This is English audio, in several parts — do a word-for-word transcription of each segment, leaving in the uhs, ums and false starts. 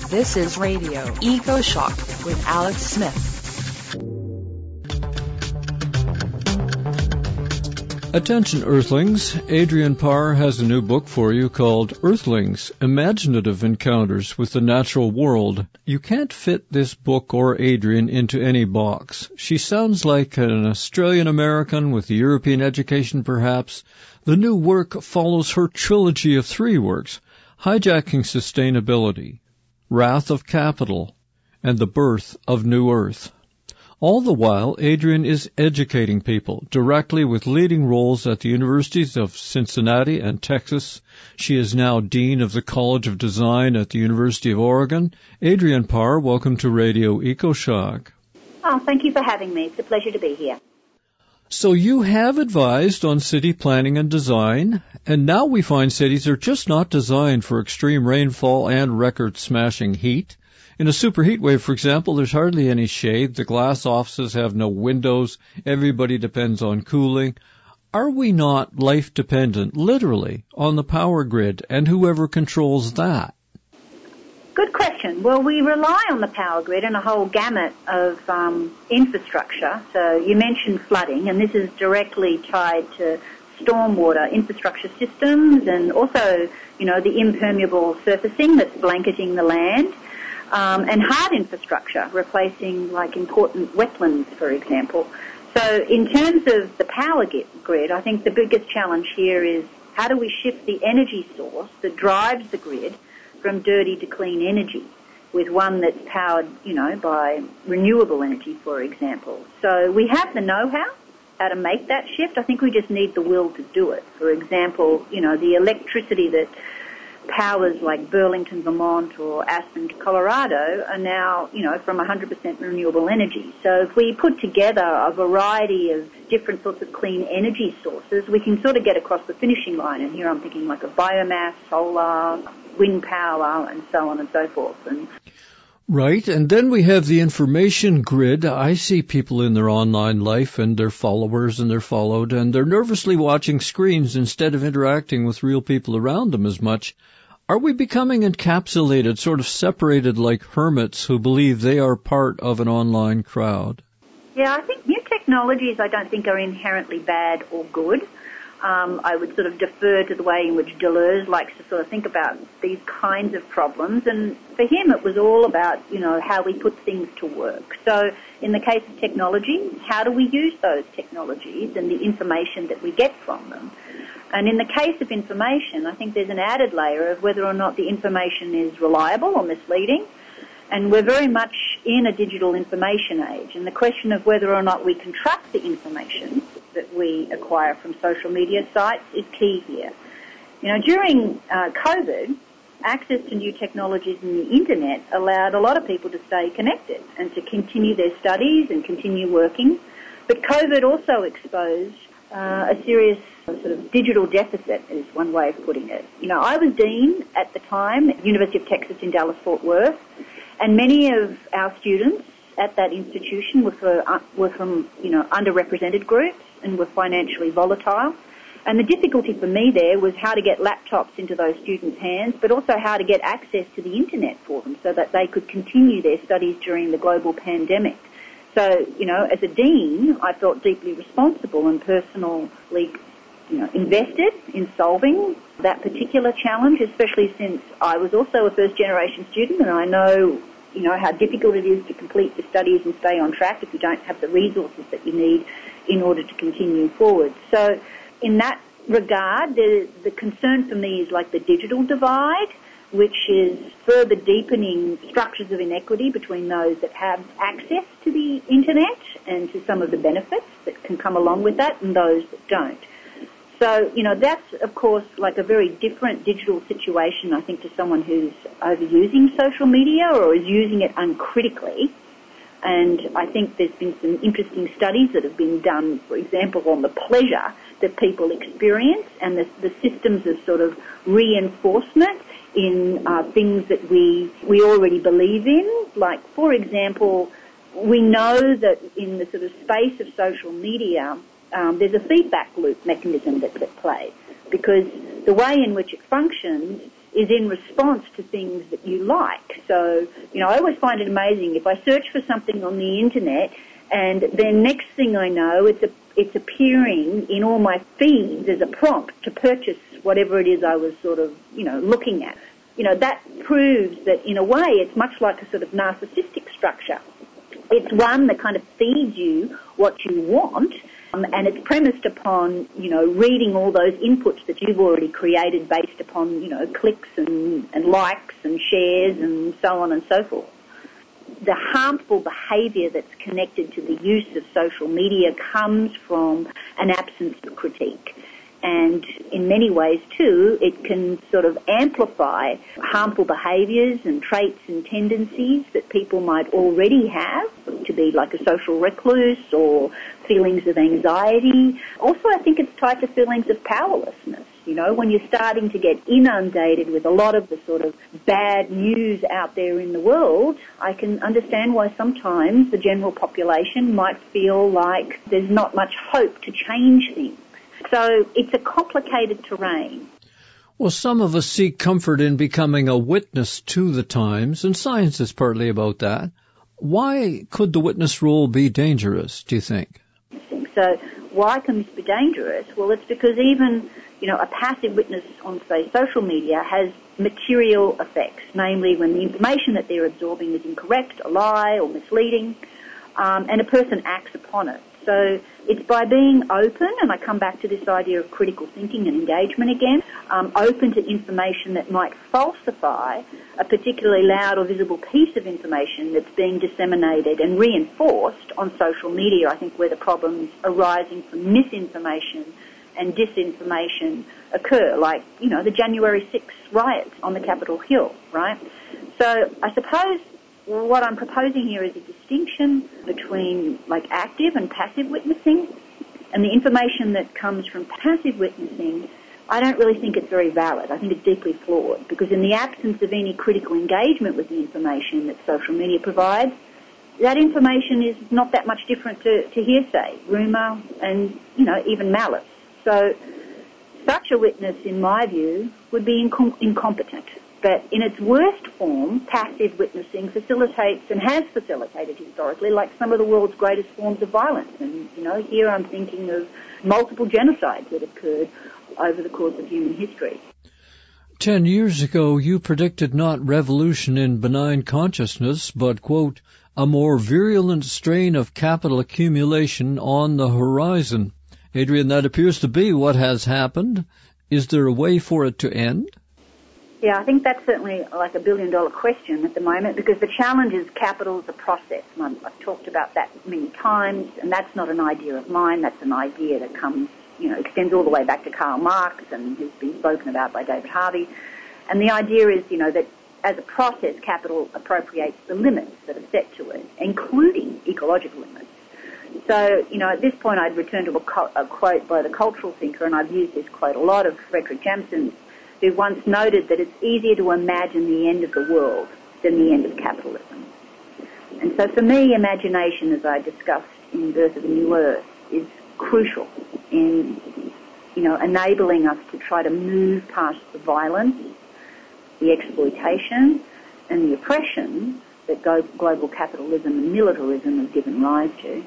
This is Radio EcoShock with Alex Smith. Attention Earthlings, Adrienne Parr has a new book for you called Earthlings, Imaginative Encounters with the Natural World. You can't fit this book or Adrienne into any box. She sounds like an Australian-American with a European education perhaps. The new work follows her trilogy of three works, Hijacking Sustainability, Wrath of Capital, and The Birth of New Earth. All the while, Adrienne is educating people directly with leading roles at the universities of Cincinnati and Texas. She is now Dean of the College of Design at the University of Oregon. Adrienne Parr, welcome to Radio EcoShock. Oh, thank you for having me. It's a pleasure to be here. So you have advised on city planning and design, and now we find cities are just not designed for extreme rainfall and record-smashing heat. In a superheat wave, for example, there's hardly any shade. The glass offices have no windows. Everybody depends on cooling. Are we not life-dependent, literally, on the power grid and whoever controls that? Good question. Well, we rely on the power grid and a whole gamut of um, infrastructure. So you mentioned flooding, and this is directly tied to stormwater infrastructure systems and also, you know, the impermeable surfacing that's blanketing the land. Um, and hard infrastructure, replacing like important wetlands, for example. So in terms of the power grid, I think the biggest challenge here is how do we shift the energy source that drives the grid from dirty to clean energy with one that's powered, you know, by renewable energy, for example. So we have the know-how, how to make that shift. I think we just need the will to do it. For example, you know, the electricity that powers like Burlington, Vermont, or Aspen, Colorado are now, you know, from one hundred percent renewable energy. So if we put together a variety of different sorts of clean energy sources, we can sort of get across the finishing line. And here I'm thinking like of biomass, solar, wind power, and so on and so forth. And Right, and then we have the information grid. I see people in their online life and their followers and they're followed, and they're nervously watching screens instead of interacting with real people around them as much. Are we becoming encapsulated, sort of separated like hermits who believe they are part of an online crowd? Yeah, I think new technologies I don't think are inherently bad or good. Um, I would sort of defer to the way in which Deleuze likes to sort of think about these kinds of problems. And for him, it was all about, you know, how we put things to work. So in the case of technology, how do we use those technologies and the information that we get from them? And in the case of information, I think there's an added layer of whether or not the information is reliable or misleading. And we're very much in a digital information age. And the question of whether or not we can trust the information that we acquire from social media sites is key here. You know, during uh, COVID, access to new technologies and the internet allowed a lot of people to stay connected and to continue their studies and continue working. But COVID also exposed uh, a serious sort of digital deficit, is one way of putting it. You know, I was dean at the time at the University of Texas in Dallas-Fort Worth, and many of our students at that institution were, for, uh, were from, you know, underrepresented groups and were financially volatile. And the difficulty for me there was how to get laptops into those students' hands, but also how to get access to the internet for them so that they could continue their studies during the global pandemic. So, you know, as a dean, I felt deeply responsible and personally, you know, invested in solving that particular challenge, especially since I was also a first-generation student, and I know, you know, how difficult it is to complete your studies and stay on track if you don't have the resources that you need in order to continue forward. So in that regard, the, the concern for me is like the digital divide, which is further deepening structures of inequity between those that have access to the internet and to some of the benefits that can come along with that and those that don't. So, you know, that's, of course, like a very different digital situation, I think, to someone who's overusing social media or is using it uncritically. And I think there's been some interesting studies that have been done, for example, on the pleasure that people experience and the, the systems of sort of reinforcement in uh, things that we we already believe in. Like, for example, we know that in the sort of space of social media, Um, there's a feedback loop mechanism that's at play, because the way in which it functions is in response to things that you like. So, you know, I always find it amazing if I search for something on the internet and then next thing I know, it's a, it's appearing in all my feeds as a prompt to purchase whatever it is I was sort of, you know, looking at. You know, that proves that in a way it's much like a sort of narcissistic structure. It's one that kind of feeds you what you want, um, and it's premised upon, you know, reading all those inputs that you've already created based upon, you know, clicks and, and likes and shares and so on and so forth. The harmful behaviour that's connected to the use of social media comes from an absence of critique. And in many ways, too, it can sort of amplify harmful behaviours and traits and tendencies that people might already have, to be like a social recluse or feelings of anxiety. Also, I think it's tied to feelings of powerlessness. You know, when you're starting to get inundated with a lot of the sort of bad news out there in the world, I can understand why sometimes the general population might feel like there's not much hope to change things. So it's a complicated terrain. Well, some of us seek comfort in becoming a witness to the times, and science is partly about that. Why could the witness role be dangerous, do you think? So why can this be dangerous? Well, it's because even, you know, a passive witness on, say, social media has material effects, namely when the information that they're absorbing is incorrect, a lie or misleading, um, and a person acts upon it. So it's by being open, and I come back to this idea of critical thinking and engagement again, um, open to information that might falsify a particularly loud or visible piece of information that's being disseminated and reinforced on social media. I think where the problems arising from misinformation and disinformation occur, like, you know, the January sixth riots on the Capitol Hill, right? So I suppose what I'm proposing here is a distinction between, like, active and passive witnessing, and the information that comes from passive witnessing, I don't really think it's very valid. I think it's deeply flawed, because in the absence of any critical engagement with the information that social media provides, that information is not that much different to, to hearsay, rumour, and, you know, even malice. So such a witness, in my view, would be incom- incompetent. But in its worst form, passive witnessing facilitates and has facilitated historically, like some of the world's greatest forms of violence. And, you know, here I'm thinking of multiple genocides that occurred over the course of human history. Ten years ago, you predicted not revolution in benign consciousness, but, quote, a more virulent strain of capital accumulation on the horizon. Adrian, that appears to be what has happened. Is there a way for it to end? Yeah, I think that's certainly like a billion-dollar question at the moment, because the challenge is capital as a process. And I've talked about that many times, and that's not an idea of mine. That's an idea that comes, you know, extends all the way back to Karl Marx and has been spoken about by David Harvey. And the idea is, you know, that as a process, capital appropriates the limits that are set to it, including ecological limits. So, you know, at this point I'd return to a, co- a quote by the cultural thinker, and I've used this quote a lot, of Frederick Jameson, who once noted that it's easier to imagine the end of the world than the end of capitalism. And so for me, imagination, as I discussed in Birth of a New Earth, is crucial in, you know, enabling us to try to move past the violence, the exploitation, and the oppression that global capitalism and militarism have given rise to.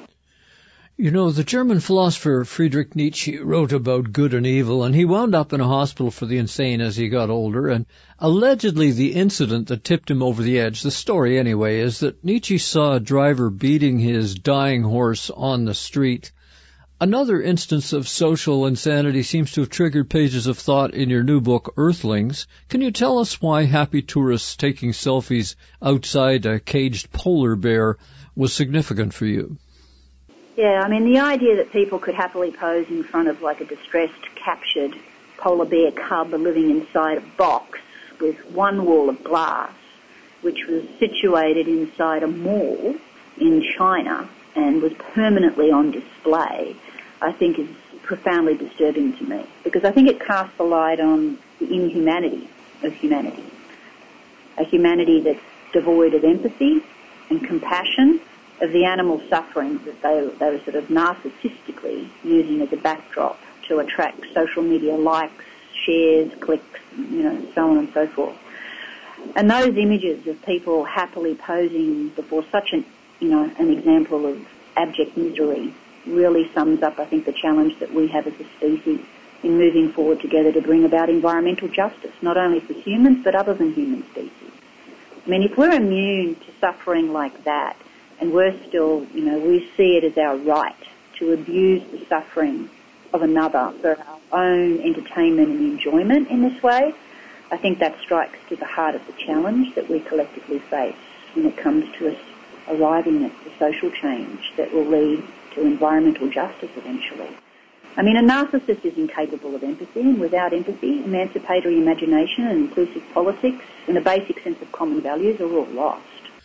You know, the German philosopher Friedrich Nietzsche wrote about good and evil, and he wound up in a hospital for the insane as he got older, and allegedly the incident that tipped him over the edge, the story anyway, is that Nietzsche saw a driver beating his dying horse on the street. Another instance of social insanity seems to have triggered pages of thought in your new book, Earthlings. Can you tell us why happy tourists taking selfies outside a caged polar bear was significant for you? Yeah, I mean, the idea that people could happily pose in front of like a distressed, captured polar bear cub living inside a box with one wall of glass, which was situated inside a mall in China and was permanently on display, I think is profoundly disturbing to me, because I think it casts a light on the inhumanity of humanity, a humanity that's devoid of empathy and compassion, of the animal sufferings that they, they were sort of narcissistically using as a backdrop to attract social media likes, shares, clicks, you know, so on and so forth. And those images of people happily posing before such an, you know, an example of abject misery really sums up, I think, the challenge that we have as a species in moving forward together to bring about environmental justice, not only for humans but other than human species. I mean, if we're immune to suffering like that, and we're still, you know, we see it as our right to abuse the suffering of another for our own entertainment and enjoyment in this way, I think that strikes to the heart of the challenge that we collectively face when it comes to us arriving at the social change that will lead to environmental justice eventually. I mean, a narcissist is incapable of empathy, and without empathy, emancipatory imagination and inclusive politics and a basic sense of common values are all lost.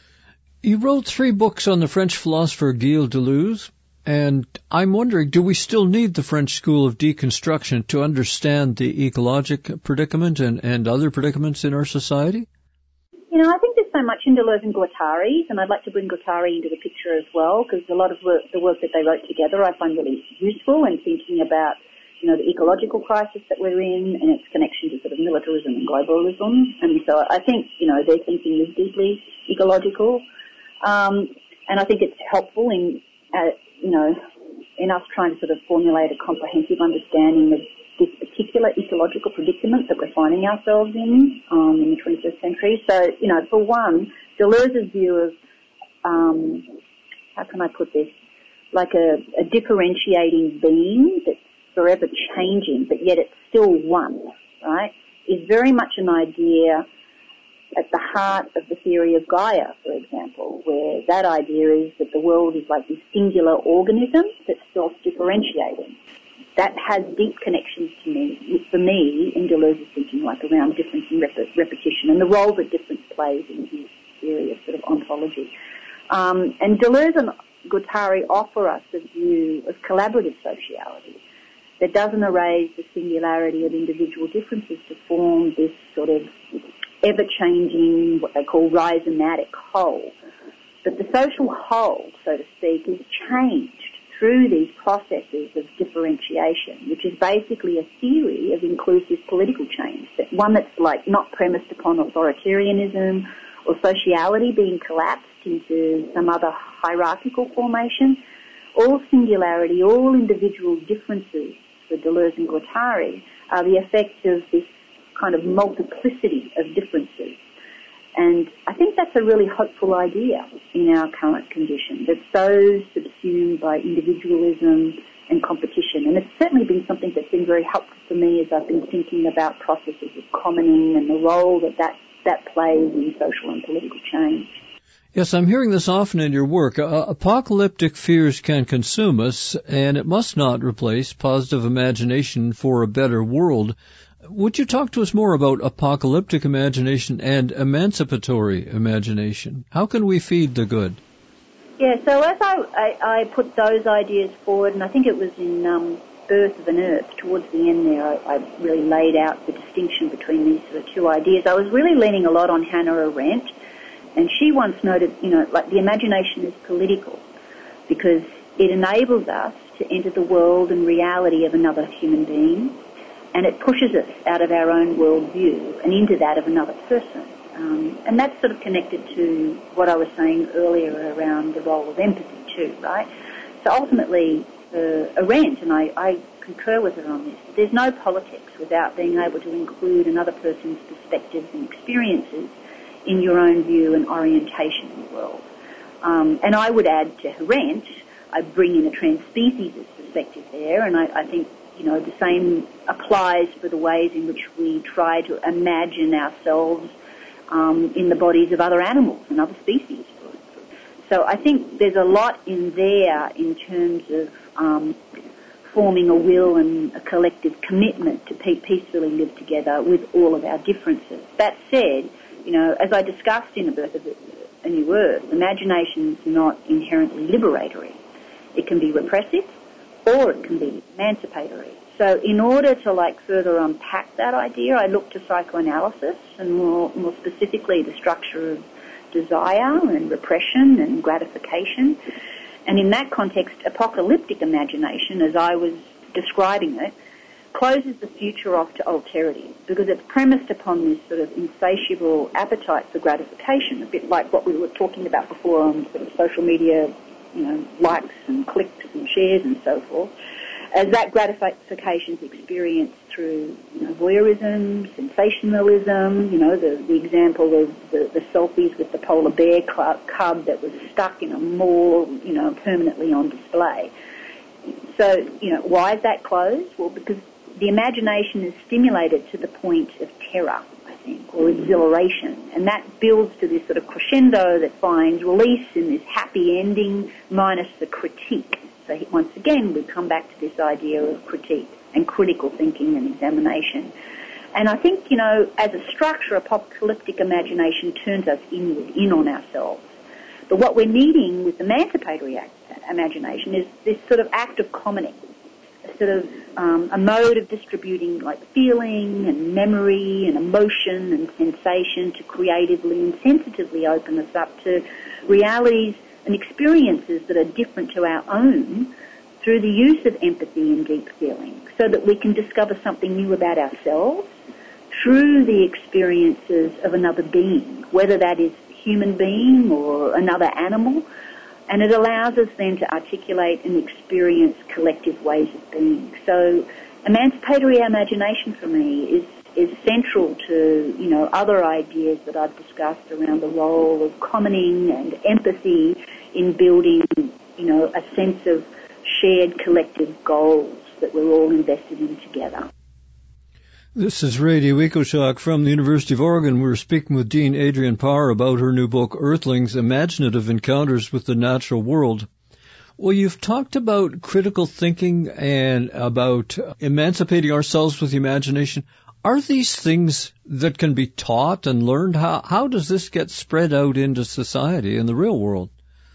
You wrote three books on the French philosopher Gilles Deleuze, and I'm wondering, do we still need the French school of deconstruction to understand the ecologic predicament and, and other predicaments in our society? You know, I think there's so much in Deleuze and Guattari, and I'd like to bring Guattari into the picture as well, because a lot of work, the work that they wrote together I find really useful in thinking about, you know, the ecological crisis that we're in and its connection to sort of militarism and globalism. And so I think, you know, their thinking is deeply ecological. Um, and I think it's helpful in, uh, you know, in us trying to sort of formulate a comprehensive understanding of this particular ecological predicament that we're finding ourselves in um, in the twenty-first century. So, you know, for one, Deleuze's view of, um, how can I put this, like a, a differentiating being that's forever changing, but yet it's still one, right, is very much an idea at the heart of the theory of Gaia, for example, where that idea is that the world is like this singular organism that's self-differentiating. That has deep connections to me, for me, in Deleuze's thinking, like around difference and rep- repetition and the role that difference plays in his theory of sort of ontology. Um, and Deleuze and Guattari offer us a view of collaborative sociality that doesn't erase the singularity of individual differences to form this sort of ever-changing, what they call rhizomatic whole. But the social whole, so to speak, is changed through these processes of differentiation, which is basically a theory of inclusive political change, that one that's like not premised upon authoritarianism or sociality being collapsed into some other hierarchical formation. All singularity, all individual differences for Deleuze and Guattari are the effect of this kind of multiplicity of differences. And I think that's a really hopeful idea in our current condition, that's so subsumed by individualism and competition. And it's certainly been something that's been very helpful for me as I've been thinking about processes of commoning and the role that that, that plays in social and political change. Yes, I'm hearing this often in your work. Uh, apocalyptic fears can consume us, and it must not replace positive imagination for a better world. Would you talk to us more about apocalyptic imagination and emancipatory imagination? How can we feed the good? Yeah, so as I, I, I put those ideas forward, and I think it was in um, Birth of an Earth, towards the end there, I, I really laid out the distinction between these sort of two ideas. I was really leaning a lot on Hannah Arendt, and she once noted, you know, like the imagination is political because it enables us to enter the world and reality of another human being, and it pushes us out of our own worldview and into that of another person. Um, and that's sort of connected to what I was saying earlier around the role of empathy too, right? So ultimately, uh, Arendt, and I, I concur with her on this, there's no politics without being able to include another person's perspectives and experiences in your own view and orientation in the world. Um, and I would add to Arendt, I bring in a trans-species perspective there, and I, I think you know, the same applies for the ways in which we try to imagine ourselves um, in the bodies of other animals and other species. So I think there's a lot in there in terms of um, forming a will and a collective commitment to pe- peacefully live together with all of our differences. That said, you know, as I discussed in The Birth of a New Earth, imagination is not inherently liberatory. It can be repressive, or it can be emancipatory. So in order to like further unpack that idea, I looked to psychoanalysis and more, more specifically the structure of desire and repression and gratification. And in that context, apocalyptic imagination, as I was describing it, closes the future off to alterity because it's premised upon this sort of insatiable appetite for gratification, a bit like what we were talking about before on sort of social media, you know, likes and clicks and shares and so forth. As that gratification is experienced through, you know, voyeurism, sensationalism, you know, the, the example of the, the selfies with the polar bear cub that was stuck in a mall, you know, permanently on display. So, you know, why is that closed? Well, because the imagination is stimulated to the point of terror, I think, or exhilaration, and that builds to this sort of crescendo that finds release in this happy ending minus the critique. So once again, we come back to this idea of critique and critical thinking and examination. And I think, you know, as a structure, apocalyptic imagination turns us inward, in on ourselves. But what we're needing with emancipatory imagination is this sort of act of commoning, a sort of um, a mode of distributing like feeling and memory and emotion and sensation to creatively and sensitively open us up to realities and experiences that are different to our own through the use of empathy and deep feeling, so that we can discover something new about ourselves through the experiences of another being, whether that is a human being or another animal, and it allows us then to articulate and experience collective ways of being. So emancipatory imagination for me is is central to, you know, other ideas that I've discussed around the role of commoning and empathy in building, you know, a sense of shared collective goals that we're all invested in together. This is Radio EcoShock from the University of Oregon. We're speaking with Dean Adrienne Parr about her new book, Earthlings, Imaginative Encounters with the Natural World. Well, you've talked about critical thinking and about emancipating ourselves with the imagination. Are these things that can be taught and learned? How, how does this get spread out into society in the real world?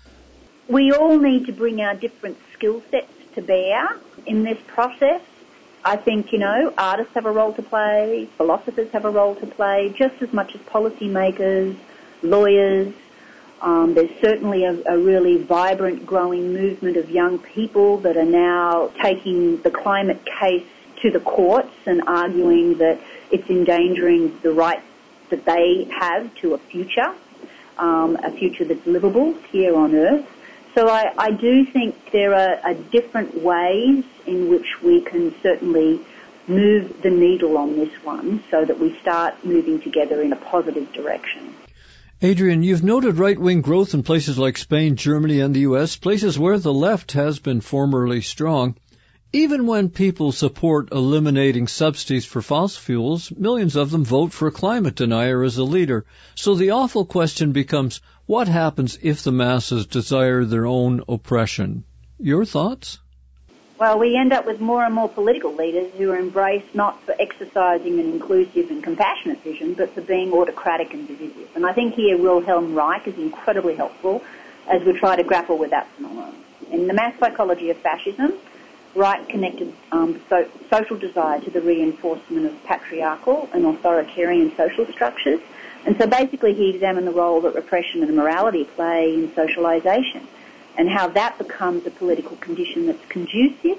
We all need to bring our different skill sets to bear in this process. I think, you know, artists have a role to play, philosophers have a role to play, just as much as policymakers, lawyers. Um, there's certainly a, a really vibrant, growing movement of young people that are now taking the climate case to the courts and arguing that it's endangering the rights that they have to a future, um, a future that's livable here on Earth. So I, I do think there are, are different ways in which we can certainly move the needle on this one so that we start moving together in a positive direction. Adrienne, you've noted right-wing growth in places like Spain, Germany, and the U S, places where the left has been formerly strong. Even when people support eliminating subsidies for fossil fuels, millions of them vote for a climate denier as a leader. So the awful question becomes, what happens if the masses desire their own oppression? Your thoughts? Well, we end up with more and more political leaders who are embraced not for exercising an inclusive and compassionate vision, but for being autocratic and divisive. And I think here Wilhelm Reich is incredibly helpful as we try to grapple with that phenomenon. In The Mass Psychology of Fascism, Reich connected um, so, social desire to the reinforcement of patriarchal and authoritarian social structures. And so basically he examined the role that repression and morality play in socialization and how that becomes a political condition that's conducive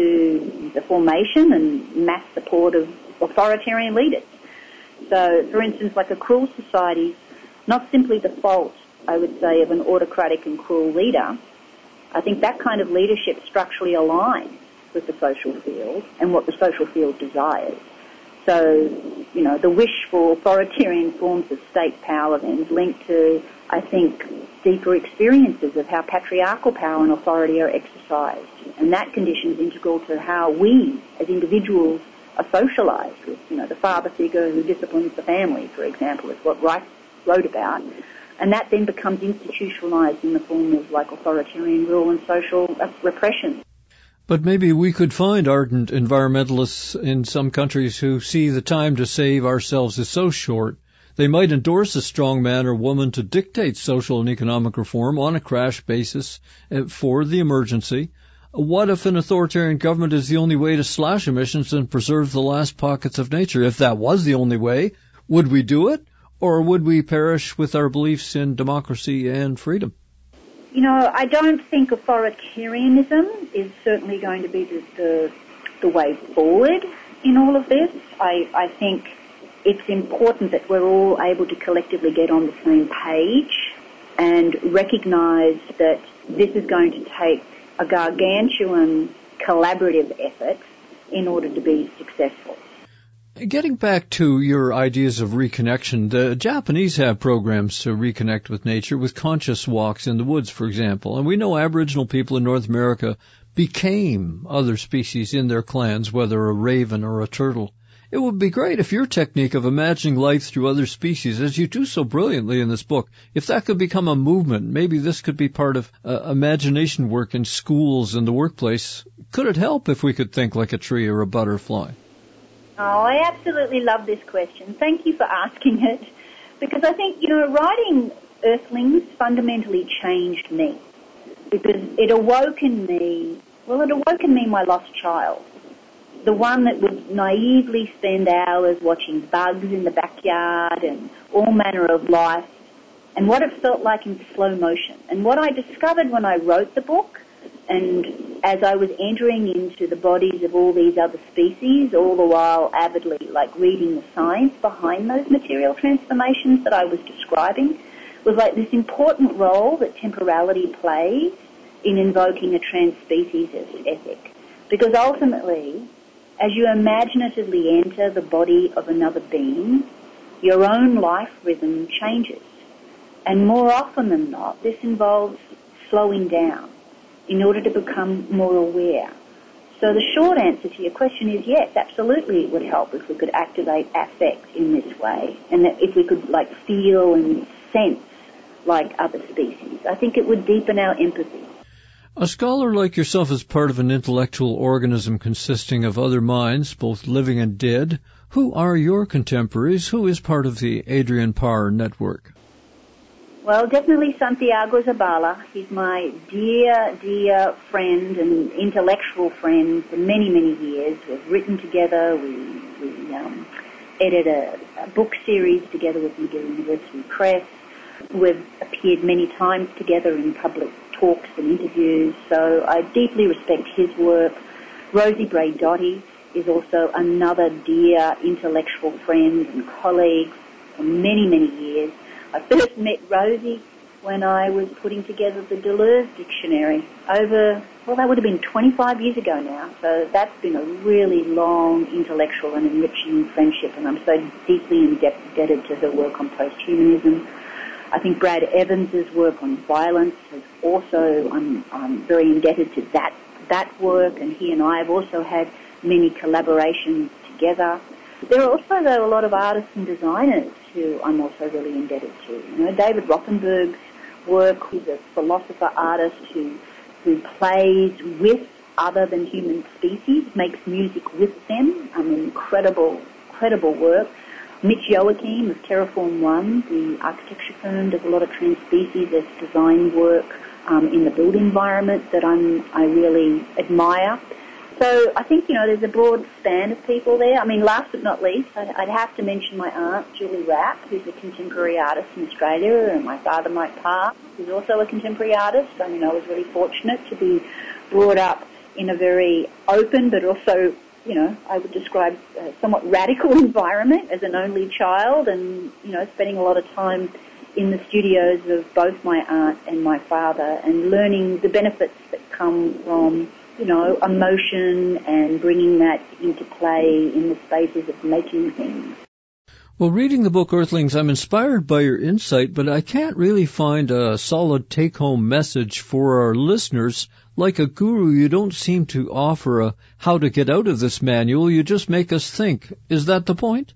to the formation and mass support of authoritarian leaders. So, for instance, like a cruel society, not simply the fault, I would say, of an autocratic and cruel leader. I think that kind of leadership structurally aligns with the social field and what the social field desires. So, you know, the wish for authoritarian forms of state power then is linked to, I think, deeper experiences of how patriarchal power and authority are exercised. And that condition is integral to how we, as individuals, are socialized with, you know, the father figure who disciplines the family, for example, is what Reich wrote about. And that then becomes institutionalized in the form of, like, authoritarian rule and social repression. But maybe we could find ardent environmentalists in some countries who see the time to save ourselves is so short. They might endorse a strong man or woman to dictate social and economic reform on a crash basis for the emergency. What if an authoritarian government is the only way to slash emissions and preserve the last pockets of nature? If that was the only way, would we do it? Or would we perish with our beliefs in democracy and freedom? You know, I don't think authoritarianism is certainly going to be the, the, the way forward. in all of this. I, I think it's important that we're all able to collectively get on the same page and recognise that this is going to take a gargantuan collaborative effort in order to be successful. Getting back to your ideas of reconnection, the Japanese have programs to reconnect with nature with conscious walks in the woods, for example. And we know Aboriginal people in North America became other species in their clans, whether a raven or a turtle. It would be great if your technique of imagining life through other species, as you do so brilliantly in this book, if that could become a movement. Maybe this could be part of uh, imagination work in schools and the workplace. Could it help if we could think like a tree or a butterfly? Oh, I absolutely love this question. Thank you for asking it, because I think, you know, writing Earthlings fundamentally changed me, because it awoke in me, well, it awoke in me my lost child, the one that would naively spend hours watching bugs in the backyard and all manner of life, and what it felt like in slow motion. And what I discovered when I wrote the book, and as I was entering into the bodies of all these other species, all the while avidly like reading the science behind those material transformations that I was describing, was like this important role that temporality plays in invoking a trans-species ethic. Because ultimately, as you imaginatively enter the body of another being, your own life rhythm changes. And more often than not, this involves slowing down in order to become more aware. So the short answer to your question is yes, absolutely it would help if we could activate affect in this way, and that if we could like feel and sense like other species. I think it would deepen our empathy. A scholar like yourself is part of an intellectual organism consisting of other minds, both living and dead. Who are your contemporaries? Who is part of the Adrienne Parr network? Well, definitely Santiago Zabala. He's my dear, dear friend and intellectual friend for many, many years. We've written together. We, we um, edited a, a book series together with McGill University Press. We've appeared many times together in public talks and interviews, so I deeply respect his work. Rosie Braidotti is also another dear intellectual friend and colleague for many, many years. I first met Rosie when I was putting together the Deleuze Dictionary over, well, that would have been twenty-five years ago now. So that's been a really long intellectual and enriching friendship, and I'm so deeply indebted to her work on posthumanism. I think Brad Evans's work on violence has also, I'm, I'm very indebted to that, that work, and he and I have also had many collaborations together. There are also, though, a lot of artists and designers who I'm also really indebted to. You know, David Rothenberg's work, who's a philosopher artist who who plays with other than human species, makes music with them. I mean, incredible, incredible work. Mitch Joachim of Terraform One, the architecture firm, does a lot of trans-species as design work um, in the built environment that I'm I really admire. So I think, you know, there's a broad span of people there. I mean, last but not least, I'd, I'd have to mention my aunt, Julie Rapp, who's a contemporary artist in Australia, and my father, Mike Parr, who's also a contemporary artist. I mean, I was really fortunate to be brought up in a very open but also, you know, I would describe a somewhat radical environment as an only child, and, you know, spending a lot of time in the studios of both my aunt and my father and learning the benefits that come from, you know, emotion and bringing that into play in the spaces of making things. Well, reading the book Earthlings, I'm inspired by your insight, but I can't really find a solid take-home message for our listeners. Like a guru, you don't seem to offer a how to get out of this manual. You just make us think. Is that the point?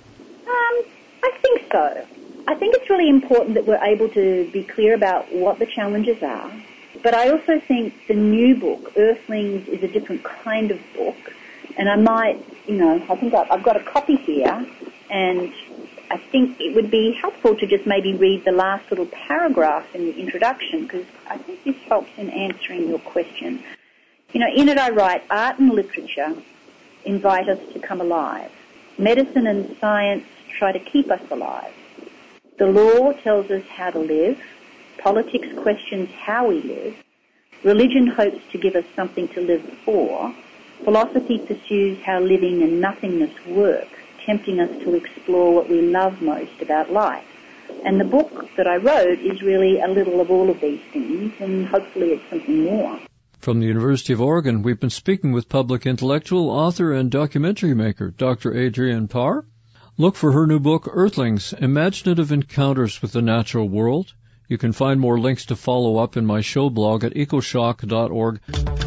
Um, I think so. I think it's really important that we're able to be clear about what the challenges are. But I also think the new book, Earthlings, is a different kind of book. And I might, you know, I think I've got a copy here, and I think it would be helpful to just maybe read the last little paragraph in the introduction, because I think this helps in answering your question. You know, in it I write, art and literature invite us to come alive. Medicine and science try to keep us alive. The law tells us how to live. Politics questions how we live. Religion hopes to give us something to live for. Philosophy pursues how living and nothingness work, tempting us to explore what we love most about life. And the book that I wrote is really a little of all of these things, and hopefully it's something more. From the University of Oregon, we've been speaking with public intellectual, author, and documentary maker, Doctor Adrienne Parr. Look for her new book, Earthlings, Imaginative Encounters with the Natural World. You can find more links to follow up in my show blog at ecoshock dot org.